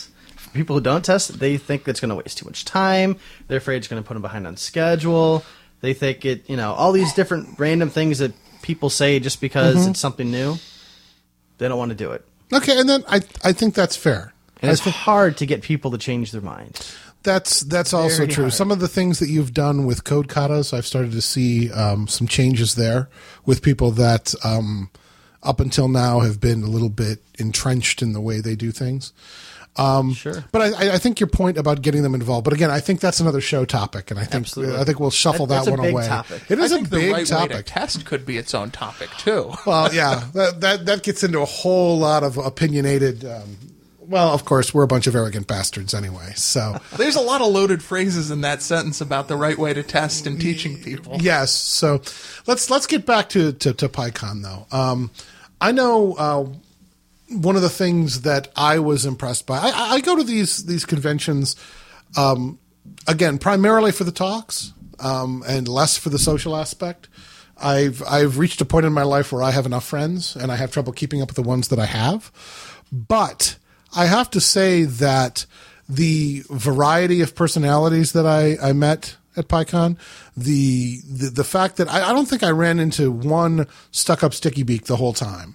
[SPEAKER 3] people who don't test, they think it's going to waste too much time. They're afraid it's going to put them behind on schedule. They think it, you know, all these different random things that people say just because mm-hmm. it's something new. They don't want to do it.
[SPEAKER 2] Okay, and then I I think that's fair.
[SPEAKER 3] And it's
[SPEAKER 2] think
[SPEAKER 3] hard to get people to change their mind.
[SPEAKER 2] That's that's also
[SPEAKER 3] Very
[SPEAKER 2] true.
[SPEAKER 3] hard.
[SPEAKER 2] Some of the things that you've done with Code Katas, I've started to see um, some changes there with people that um, up until now have been a little bit entrenched in the way they do things. Um,
[SPEAKER 3] sure,
[SPEAKER 2] but I, I think your point about getting them involved. But again, I think that's another show topic, and I think
[SPEAKER 3] Absolutely.
[SPEAKER 2] I think we'll shuffle
[SPEAKER 3] That-
[SPEAKER 2] that
[SPEAKER 3] that's a
[SPEAKER 2] one
[SPEAKER 3] big
[SPEAKER 2] away.
[SPEAKER 3] topic.
[SPEAKER 2] It is
[SPEAKER 4] I
[SPEAKER 2] a
[SPEAKER 4] think
[SPEAKER 2] big
[SPEAKER 4] the right
[SPEAKER 2] topic.
[SPEAKER 4] way to test could be its own topic too.
[SPEAKER 2] Well, yeah, that, that that gets into a whole lot of opinionated. Um, well, of course, we're a bunch of arrogant bastards anyway. So
[SPEAKER 4] There's a lot of loaded phrases in that sentence about the right way to test and teaching people.
[SPEAKER 2] yes, so let's let's get back to to, to PyCon though. Um, I know. Uh, One of the things that I was impressed by, I, I go to these these conventions, um, again, primarily for the talks um, and less for the social aspect. I've I've reached a point in my life where I have enough friends and I have trouble keeping up with the ones that I have. But I have to say that the variety of personalities that I, I met at PyCon, the, the the fact that I, I don't think I ran into one stuck-up sticky beak the whole time.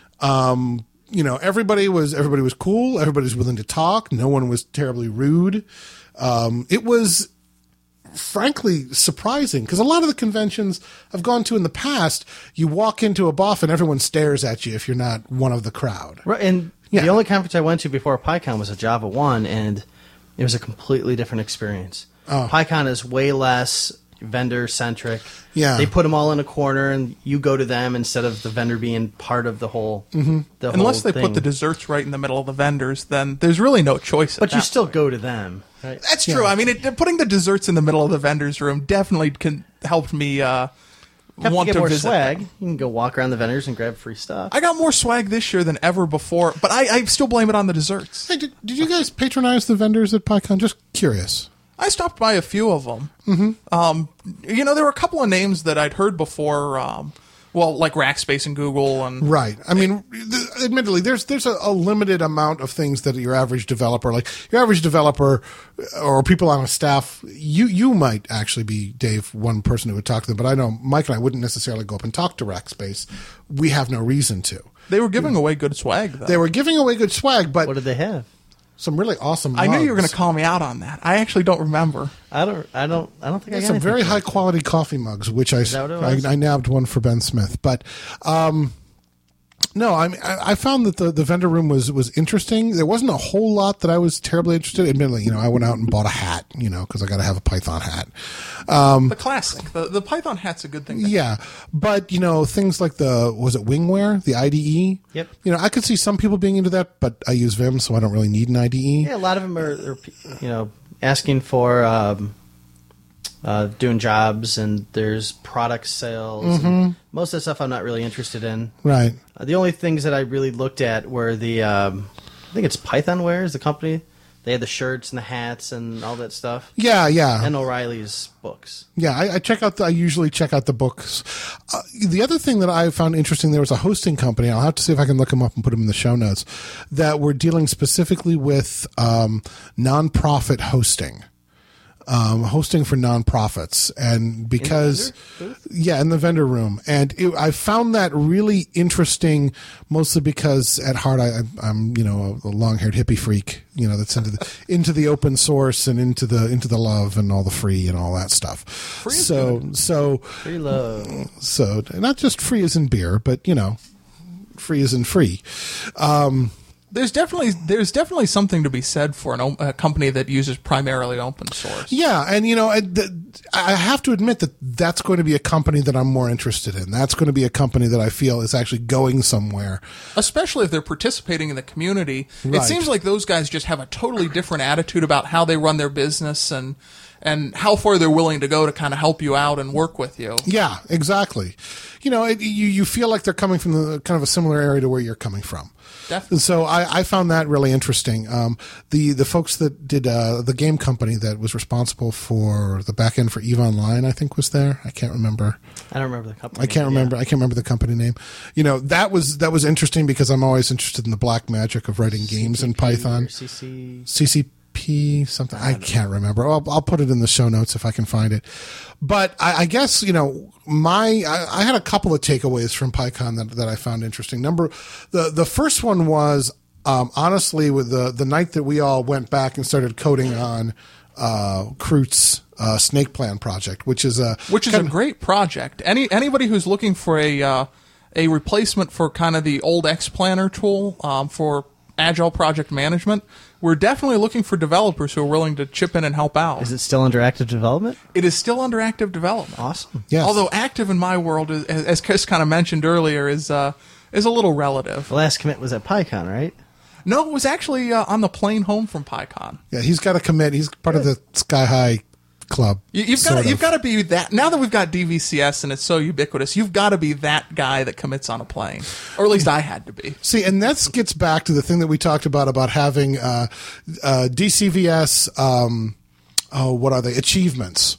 [SPEAKER 2] Um, you know, everybody was everybody was cool. Everybody was willing to talk. No one was terribly rude. Um, it was frankly surprising because a lot of the conventions I've gone to in the past, you walk into a B O F and everyone stares at you if you're not one of the crowd.
[SPEAKER 3] Right, and
[SPEAKER 2] Yeah.
[SPEAKER 3] the only conference I went to before PyCon was a Java one, and it was a completely different experience.
[SPEAKER 2] Oh.
[SPEAKER 3] PyCon is way less vendor-centric.
[SPEAKER 2] Yeah.
[SPEAKER 3] They put them all in a corner, and you go to them instead of the vendor being part of the whole mm-hmm. the
[SPEAKER 4] Unless
[SPEAKER 3] whole
[SPEAKER 4] they
[SPEAKER 3] thing.
[SPEAKER 4] put the desserts right in the middle of the vendors, then there's really no choice. at
[SPEAKER 3] But you
[SPEAKER 4] that
[SPEAKER 3] still
[SPEAKER 4] point.
[SPEAKER 3] go to them. Right?
[SPEAKER 4] That's true. I mean, it, putting the desserts in the middle of the vendors room definitely can helped me uh,
[SPEAKER 3] You have
[SPEAKER 4] want
[SPEAKER 3] to get
[SPEAKER 4] to
[SPEAKER 3] more
[SPEAKER 4] visit
[SPEAKER 3] swag.
[SPEAKER 4] them.
[SPEAKER 3] You can go walk around the vendors and grab free stuff.
[SPEAKER 4] I got more swag this year than ever before, but I, I still blame it on the desserts.
[SPEAKER 2] Hey, did, did you guys patronize the vendors at PyCon? Just curious.
[SPEAKER 4] I stopped by a few of them. Mm-hmm. Um, you know, there were a couple of names that I'd heard before. Um, well, like Rackspace and Google, and
[SPEAKER 2] Right. I mean, th- admittedly, there's there's a, a limited amount of things that your average developer, like your average developer or people on a staff, you you might actually be, Dave, one person who would talk to them. But I know Mike and I wouldn't necessarily go up and talk to Rackspace. We have no reason to.
[SPEAKER 4] they were giving away good swag. Though.
[SPEAKER 2] They were giving away good swag, but
[SPEAKER 3] What did they have?
[SPEAKER 2] some really awesome
[SPEAKER 4] I knew you were going
[SPEAKER 2] mugs.
[SPEAKER 4] to call me out on that. I actually don't remember.
[SPEAKER 3] I don't. I don't. I don't think I got
[SPEAKER 2] Some
[SPEAKER 3] anything
[SPEAKER 2] very
[SPEAKER 3] for
[SPEAKER 2] high
[SPEAKER 3] it.
[SPEAKER 2] quality coffee mugs, which I,
[SPEAKER 3] that what it
[SPEAKER 2] I,
[SPEAKER 3] was?
[SPEAKER 2] I nabbed one for Ben Smith. But um, no, I mean, I, I found that the, the vendor room was was interesting. There wasn't a whole lot that I was terribly interested in. Admittedly, you know, I went out and bought a hat, you know, because I got to have a Python hat.
[SPEAKER 4] The classic. The, the Python hat's a good thing. to
[SPEAKER 2] Yeah, but you know, things like the was it Wingware, the I D E.
[SPEAKER 3] Yep.
[SPEAKER 2] You know, I could see some people being into that, but I use Vim, so I don't really need an I D E.
[SPEAKER 3] Yeah, a lot of them are, are you know, asking for um, uh, doing jobs, and there's product sales.
[SPEAKER 2] Mm-hmm.
[SPEAKER 3] And most of the stuff I'm not really interested in.
[SPEAKER 2] Right.
[SPEAKER 3] Uh, the only things that I really looked at were the, um, I think it's Pythonware is the company. They had the shirts and the hats and all that stuff.
[SPEAKER 2] Yeah, yeah.
[SPEAKER 3] And O'Reilly's books.
[SPEAKER 2] Yeah, I, I check out. The, I usually check out the books. Uh, the other thing that I found interesting, there was a hosting company. I'll have to see if I can look them up and put them in the show notes. That were dealing specifically with um, nonprofit hosting, um, hosting for nonprofits, and because yeah, in the vendor room, and it, I found that really interesting, mostly because at heart I, I'm you know a, a long-haired hippie freak, you know that's into the into the open source and into the into the love and all the free and all that stuff. Free
[SPEAKER 4] is
[SPEAKER 2] so so
[SPEAKER 3] Free love.
[SPEAKER 2] so not just free as in beer, but you know, free as in free. Um,
[SPEAKER 4] There's definitely there's definitely something to be said for an, o- a company that uses primarily open source.
[SPEAKER 2] Yeah, and you know, I, th- I have to admit that that's going to be a company that I'm more interested in. That's going to be a company that I feel is actually going somewhere.
[SPEAKER 4] Especially if they're participating in the community.
[SPEAKER 2] Right.
[SPEAKER 4] It seems like those guys just have a totally different attitude about how they run their business and and how far they're willing to go to kind of help you out and work with you.
[SPEAKER 2] Yeah, exactly. You know, it, you you feel like they're coming from the kind of a similar area to where you're coming from.
[SPEAKER 4] definitely.
[SPEAKER 2] So I, I found that really interesting. Um, the the folks that did uh, the game company that was responsible for the back end for EVE Online, I think, was there. I can't remember.
[SPEAKER 3] I don't remember the company.
[SPEAKER 2] I can't
[SPEAKER 3] name,
[SPEAKER 2] remember.
[SPEAKER 3] yeah.
[SPEAKER 2] I can't remember the company name. You know, that was that was interesting because I'm always interested in the black magic of writing games in Python.
[SPEAKER 3] Or C C.
[SPEAKER 2] C C P something. I can't remember. I'll, I'll put it in the show notes if I can find it. But I, I guess, you know, my I, I had a couple of takeaways from PyCon that, that I found interesting. Number the the first one was um, honestly with the the night that we all went back and started coding on uh, Kroot's uh, Snake Plan project, which is a
[SPEAKER 4] which is a great project. Any anybody who's looking for a uh, a replacement for kind of the old X Planner tool um, for agile project management, we're definitely looking for developers who are willing to chip in and help out.
[SPEAKER 3] Is it still under active development?
[SPEAKER 4] It is still under active development.
[SPEAKER 3] Awesome.
[SPEAKER 2] Yes.
[SPEAKER 4] Although active in my world, is, as Chris kind of mentioned earlier, is uh, is a little relative.
[SPEAKER 3] The last commit was at PyCon, right?
[SPEAKER 4] No, it was actually uh, on the plane home from PyCon.
[SPEAKER 2] Yeah, he's got to commit. He's part of the Sky High Club.
[SPEAKER 4] You, you've got you've got to be that. Now that we've got D V C S and it's so ubiquitous, you've got to be that guy that commits on a plane, or at least I had to be.
[SPEAKER 2] See, and that gets back to the thing that we talked about about having uh, uh, D C V S. Um, oh, what are they? Achievements.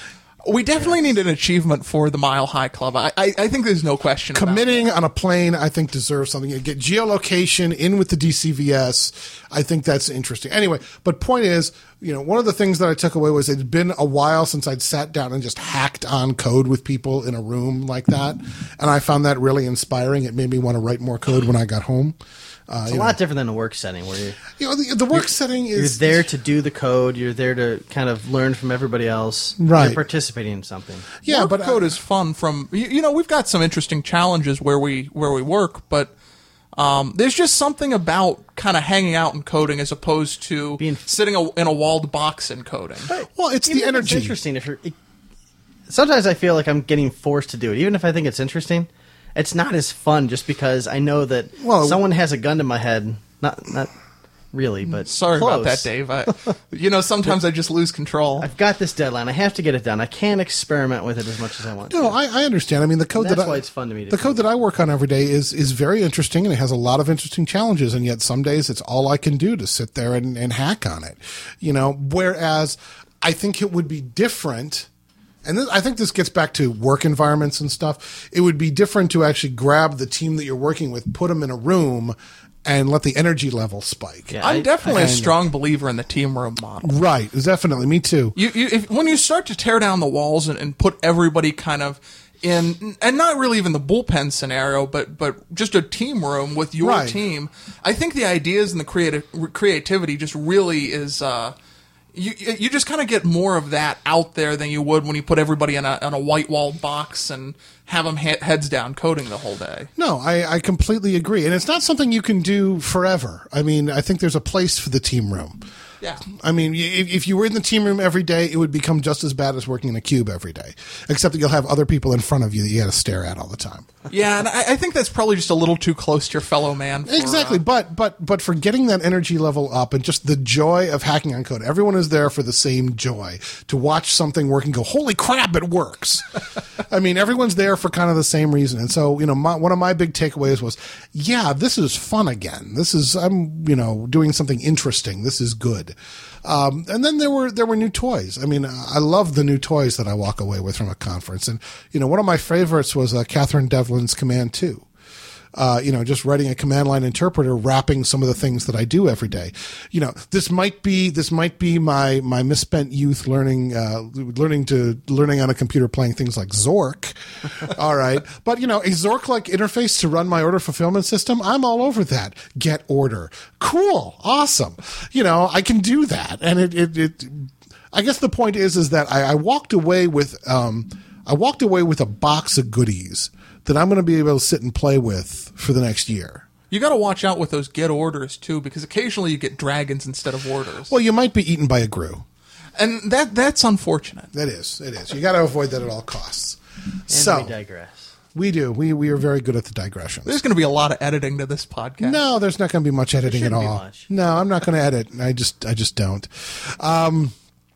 [SPEAKER 4] We definitely need an achievement for the Mile High Club. I, I, I think there's no question.
[SPEAKER 2] Committing
[SPEAKER 4] about
[SPEAKER 2] on a plane, I think, deserves something. You get geolocation in with the D C V S. I think that's interesting. Anyway, but point is, you know, one of the things that I took away was it'd been a while since I'd sat down and just hacked on code with people in a room like that, and I found that really inspiring. It made me want to write more code when I got home. Uh,
[SPEAKER 3] It's a
[SPEAKER 2] you
[SPEAKER 3] lot
[SPEAKER 2] know.
[SPEAKER 3] different than a work setting where you
[SPEAKER 2] You know, the, the work setting is
[SPEAKER 3] you're there to do the code. You're there to kind of learn from everybody else.
[SPEAKER 2] Right.
[SPEAKER 3] You're participating in something.
[SPEAKER 2] yeah,
[SPEAKER 4] work
[SPEAKER 2] but
[SPEAKER 4] code
[SPEAKER 2] I,
[SPEAKER 4] is fun. From you, you know, we've got some interesting challenges where we where we work, but um, there's just something about kind of hanging out and coding as opposed to
[SPEAKER 3] Being-
[SPEAKER 4] sitting a, in a walled box and coding.
[SPEAKER 2] well, it's
[SPEAKER 3] Even
[SPEAKER 2] the
[SPEAKER 3] if
[SPEAKER 2] energy.
[SPEAKER 3] It's interesting. If you're, it, sometimes I feel like I'm getting forced to do it, even if I think it's interesting. It's not as fun just because I know that
[SPEAKER 2] Well-
[SPEAKER 3] someone has a gun to my head. Not not really, but
[SPEAKER 4] Sorry
[SPEAKER 3] close.
[SPEAKER 4] about that, Dave. I, you know, sometimes I just lose control.
[SPEAKER 3] I've got this deadline. I have to get it done. I can't experiment with it as much as I want
[SPEAKER 2] No,
[SPEAKER 3] to.
[SPEAKER 2] I, I understand. I mean, the code
[SPEAKER 3] And that's
[SPEAKER 2] that I,
[SPEAKER 3] why it's fun to me to
[SPEAKER 2] the
[SPEAKER 3] do.
[SPEAKER 2] code that I work on every day is is very interesting, and it has a lot of interesting challenges. And yet, some days it's all I can do to sit there and, and hack on it. You know, whereas I think it would be different. And this, I think this gets back to work environments and stuff. It would be different to actually grab the team that you're working with, put them in a room, and let the energy level spike.
[SPEAKER 3] Yeah,
[SPEAKER 4] I'm
[SPEAKER 3] I-
[SPEAKER 4] definitely
[SPEAKER 2] I-
[SPEAKER 4] a strong believer in the team room model.
[SPEAKER 2] Right, definitely. Me too.
[SPEAKER 4] You, you, if, when you start to tear down the walls and, and put everybody kind of in, and not really even the bullpen scenario, but but just a team room with your
[SPEAKER 2] Right.
[SPEAKER 4] team, I think the ideas and the creative creativity just really is. Uh, you you just kind of get more of that out there than you would when you put everybody in a in a white walled box and have them he- heads down coding the whole day.
[SPEAKER 2] No, I, I completely agree. And it's not something you can do forever. I mean, I think there's a place for the team room.
[SPEAKER 4] Yeah.
[SPEAKER 2] I mean, if, if you were in the team room every day, it would become just as bad as working in a cube every day, except that you'll have other people in front of you that you got to stare at all the time.
[SPEAKER 4] Yeah, and I, I think that's probably just a little too close to your fellow man. For,
[SPEAKER 2] Exactly,
[SPEAKER 4] uh,
[SPEAKER 2] but but but for getting that energy level up and just the joy of hacking on code, everyone is there for the same joy to watch something work and go, "Holy crap, it works!" I mean, everyone's there for kind of the same reason. And so, you know, my, one of my big takeaways was, "Yeah, this is fun again. This is I'm you know doing something interesting. This is good." Um, and then there were there were new toys. I mean, I love the new toys that I walk away with from a conference. And you know, one of my favorites was uh, Catherine Devlin's Command two. Uh, you know, just writing a command line interpreter, wrapping some of the things that I do every day. You know, this might be this might be my my misspent youth learning uh, learning to learning on a computer, playing things like Zork. All right, but you know, a Zork-like interface to run my order fulfillment system, I'm all over that. Get order, cool, awesome. You know, I can do that, and it it. it I guess the point is is that I, I walked away with um, I walked away with a box of goodies that I'm going to be able to sit and play with for the next year.
[SPEAKER 4] You got to watch out with those get orders too, because occasionally you get dragons instead of orders.
[SPEAKER 2] Well, you might be eaten by a grue.
[SPEAKER 4] And that that's unfortunate.
[SPEAKER 2] That is, it is. You got to avoid that at all costs.
[SPEAKER 3] And
[SPEAKER 2] so
[SPEAKER 3] we digress.
[SPEAKER 2] we do. We we are very good at the digressions.
[SPEAKER 4] There's going to be a lot of editing to this podcast.
[SPEAKER 2] No, there's not going to be much editing at
[SPEAKER 3] shouldn't be
[SPEAKER 2] all.
[SPEAKER 3] much.
[SPEAKER 2] No, I'm not going to edit. I just I just don't. Um,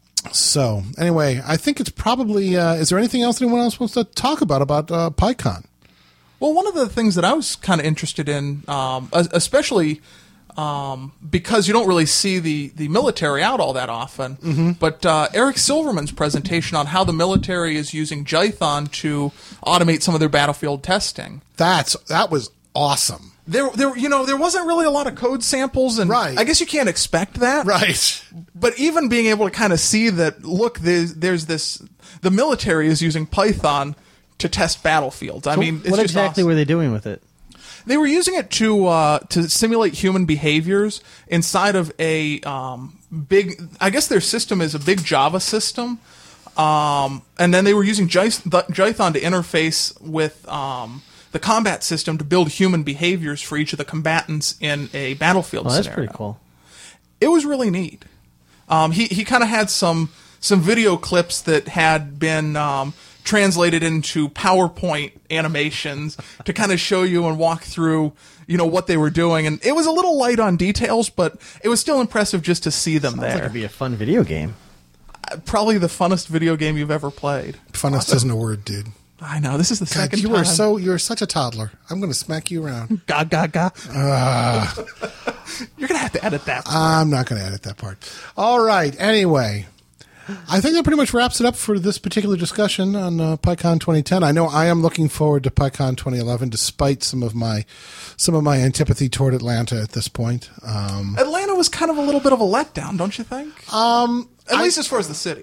[SPEAKER 2] so anyway, I think it's probably. Uh, is there anything else anyone else wants to talk about about uh, PyCon?
[SPEAKER 4] Well, one of the things that I was kind of interested in, um, especially um, because you don't really see the, the military out all that often, mm-hmm. but uh, Eric Silverman's presentation on how the military is using Jython to automate some of their battlefield testing.
[SPEAKER 2] That's that was awesome.
[SPEAKER 4] There, there, you know, there wasn't really a lot of code samples, and
[SPEAKER 2] right.
[SPEAKER 4] I guess you can't expect that,
[SPEAKER 2] right?
[SPEAKER 4] But even being able to kind of see that, look, there's, there's this, the military is using Python to test battlefields. I
[SPEAKER 3] so
[SPEAKER 4] mean, it's
[SPEAKER 3] what
[SPEAKER 4] just
[SPEAKER 3] exactly
[SPEAKER 4] awesome.
[SPEAKER 3] were they doing with it?
[SPEAKER 4] They were using it to uh, to simulate human behaviors inside of a um, big. I guess their system is a big Java system, um, and then they were using Jython to interface with um, the combat system to build human behaviors for each of the combatants in a battlefield
[SPEAKER 3] well, that's
[SPEAKER 4] scenario.
[SPEAKER 3] pretty cool.
[SPEAKER 4] It was really neat. Um, he he kind of had some some video clips that had been um, translated into PowerPoint animations to kind of show you and walk through, you know, what they were doing. And it was a little light on details, but it was still impressive just to see them
[SPEAKER 3] Sounds
[SPEAKER 4] there.
[SPEAKER 3] like it'd be a fun video game.
[SPEAKER 4] Probably the funnest video game you've ever played.
[SPEAKER 2] Funnest isn't a word, dude.
[SPEAKER 4] I know. This is the
[SPEAKER 2] God,
[SPEAKER 4] second
[SPEAKER 2] you
[SPEAKER 4] time.
[SPEAKER 2] are so you're such a toddler. I'm going to smack you around.
[SPEAKER 4] Ga ga ga.
[SPEAKER 2] Uh,
[SPEAKER 4] You're gonna have to edit that.
[SPEAKER 2] I'm not going to edit that part. All right. Anyway, I think that pretty much wraps it up for this particular discussion on uh, PyCon twenty ten. I know I am looking forward to PyCon twenty eleven, despite some of my some of my antipathy toward Atlanta at this point. Um,
[SPEAKER 4] Atlanta was kind of a little bit of a letdown, don't you think?
[SPEAKER 2] Um,
[SPEAKER 4] At
[SPEAKER 2] I,
[SPEAKER 4] least as far as the city.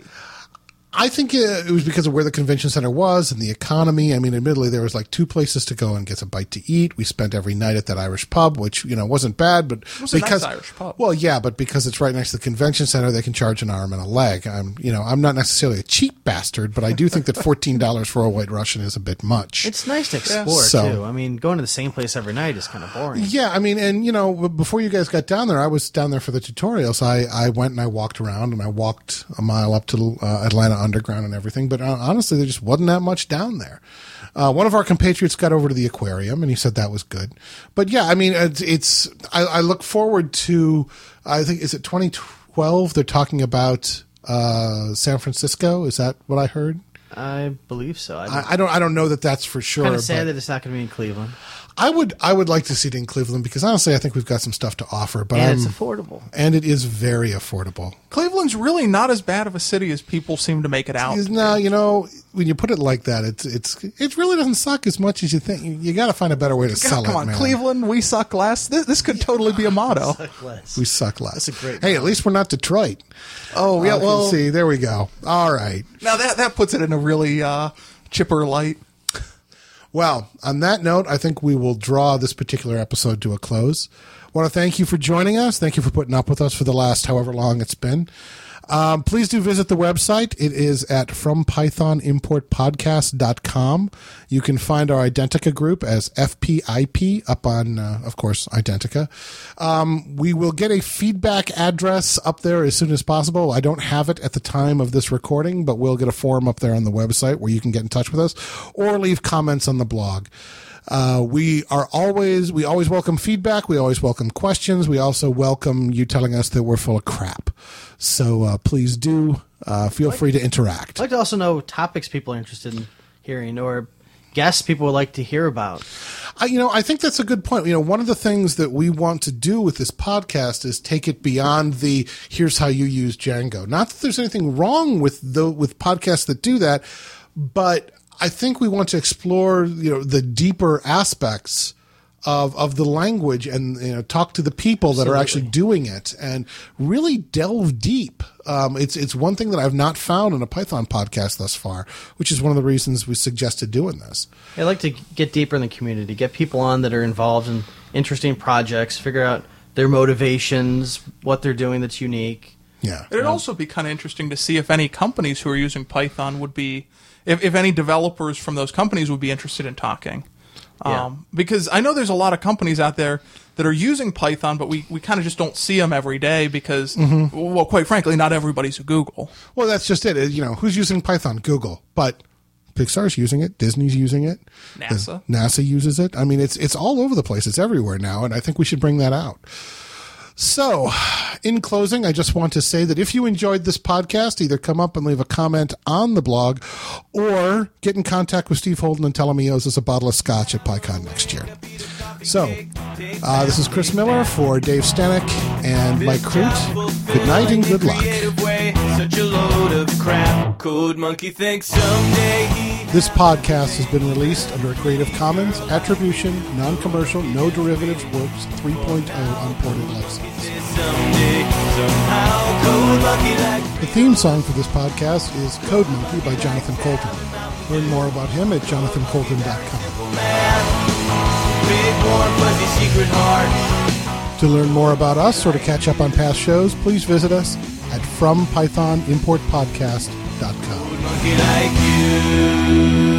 [SPEAKER 2] I think it was because of where the convention center was and the economy. I mean, admittedly, there was like two places to go and get a bite to eat. We spent every night at that Irish pub, which, you know, wasn't bad, but
[SPEAKER 4] it was
[SPEAKER 2] because,
[SPEAKER 4] a nice Irish pub.
[SPEAKER 2] Well, yeah, but because it's right next to the convention center, they can charge an arm and a leg. I'm, you know, I'm not necessarily a cheap bastard, but I do think that fourteen dollars for a White Russian is a bit much.
[SPEAKER 3] It's nice to explore,
[SPEAKER 2] So-
[SPEAKER 3] too. I mean, going to the same place every night is kind of boring.
[SPEAKER 2] Yeah, I mean, and you know, before you guys got down there, I was down there for the tutorials. I, I went and I walked around and I walked a mile up to uh, Atlanta Underground and everything. But uh, honestly, there just wasn't that much down there. Uh, one of our compatriots got over to the aquarium and he said that was good. But yeah, I mean, it's, it's I, I look forward to, I think, is it twenty twelve? They're talking about uh, San Francisco. Is that what I heard?
[SPEAKER 3] I believe so. I,
[SPEAKER 2] I, I don't. I don't know that that's for sure.
[SPEAKER 3] kind of sad
[SPEAKER 2] but-
[SPEAKER 3] that it's not going to be in Cleveland.
[SPEAKER 2] I would I would like to see it in Cleveland because honestly I think we've got some stuff to offer, but
[SPEAKER 3] And
[SPEAKER 2] I'm,
[SPEAKER 3] it's affordable.
[SPEAKER 2] and it is very affordable.
[SPEAKER 4] Cleveland's really not as bad of a city as people seem to make it out.
[SPEAKER 2] No, you know, when you put it like that, it's it's it really doesn't suck as much as you think. You, you got to find a better way to sell
[SPEAKER 4] Come
[SPEAKER 2] it.
[SPEAKER 4] on,
[SPEAKER 2] man.
[SPEAKER 4] Cleveland, we suck less. This, this could totally be a motto.
[SPEAKER 2] We suck less.
[SPEAKER 3] That's a great
[SPEAKER 2] Hey, at least we're not Detroit.
[SPEAKER 4] Oh yeah,
[SPEAKER 2] Okay,
[SPEAKER 4] well,
[SPEAKER 2] see, there we go. All right.
[SPEAKER 4] now that that puts it in a really uh, chipper light.
[SPEAKER 2] Well, on that note, I think we will draw this particular episode to a close. I want to thank you for joining us. Thank you for putting up with us for the last however long it's been. Um, please do visit the website. It is at from python import podcast dot com. You can find our Identica group as F P I P up on, uh, of course, Identica. Um, we will get a feedback address up there as soon as possible. I don't have it at the time of this recording, but we'll get a form up there on the website where you can get in touch with us or leave comments on the blog. Uh, we are always, we always welcome feedback. We always welcome questions. We also welcome you telling us that we're full of crap. So, uh, please do, uh, feel free to interact.
[SPEAKER 3] I'd like to also know topics people are interested in hearing or guests people would like to hear about.
[SPEAKER 2] I, you know, I think that's a good point. You know, one of the things that we want to do with this podcast is take it beyond the here's how you use Django. Not that there's anything wrong with the, with podcasts that do that, but I think we want to explore, you know, the deeper aspects of of the language and, you know, talk to the people that are actually doing it and really delve deep. Um, it's it's one thing that I've not found in a Python podcast thus far, which is one of the reasons we suggested doing this.
[SPEAKER 3] I'd like to get deeper in the community, get people on that are involved in interesting projects, figure out their motivations, what they're doing that's unique.
[SPEAKER 2] Yeah.
[SPEAKER 4] It'd also be kind of interesting to see if any companies who are using Python would be, if, if any developers from those companies would be interested in talking.
[SPEAKER 3] Yeah.
[SPEAKER 4] Um, because I know there's a lot of companies out there that are using Python, but we, we kind of just don't see them every day because,
[SPEAKER 2] Mm-hmm.
[SPEAKER 4] well, quite frankly, not everybody's a Google.
[SPEAKER 2] Well, that's just it. You know, who's using Python? Google. But Pixar's using it. Disney's using it.
[SPEAKER 4] NASA.
[SPEAKER 2] NASA uses it. I mean, it's it's all over the place. It's everywhere now, and I think we should bring that out. So, in closing, I just want to say that if you enjoyed this podcast, either come up and leave a comment on the blog or get in contact with Steve Holden and tell him he owes us a bottle of scotch at PyCon next year. So, uh, this is Chris Miller for Dave Stanek and Mike Crute. Good night and good luck.
[SPEAKER 1] Such a load of crap. Code Monkey thinks someday he...
[SPEAKER 2] This podcast has been released under a Creative Commons Attribution, Non-Commercial, No Derivatives Works three point oh Unported license.
[SPEAKER 1] Someday, somehow, Code Monkey like...
[SPEAKER 2] The theme song for this podcast is Code Monkey by Jonathan Colton. Learn more about him at jonathan colton dot com.
[SPEAKER 1] Big, warm, fuzzy secret heart.
[SPEAKER 2] To learn more about us or to catch up on past shows, please visit us at from python import podcast dot com.
[SPEAKER 1] Monkey like you.